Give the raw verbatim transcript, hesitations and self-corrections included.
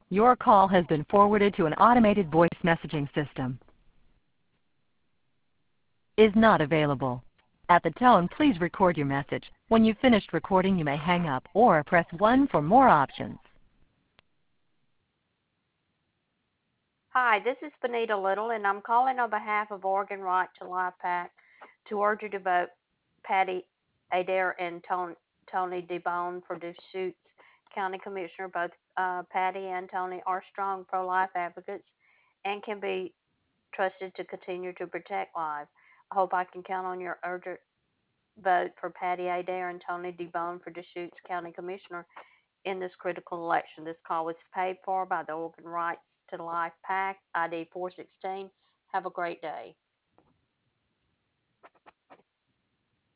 Your call has been forwarded to an automated voice messaging system. Is not available. At the tone, please record your message. When you've finished recording, you may hang up or press one for more options. Hi, this is Benita Little, and I'm calling on behalf of Oregon Right to Life PAC to urge you to vote Patty Adair and Tony, Tony DeBone for Deschutes County Commissioner. Both uh, Patty and Tony are strong pro-life advocates and can be trusted to continue to protect life. I hope I can count on your urgent vote for Patty Adair and Tony DeBone for Deschutes County Commissioner in this critical election. This call was paid for by the Oregon Rights to Life PAC, I D four sixteen. Have a great day.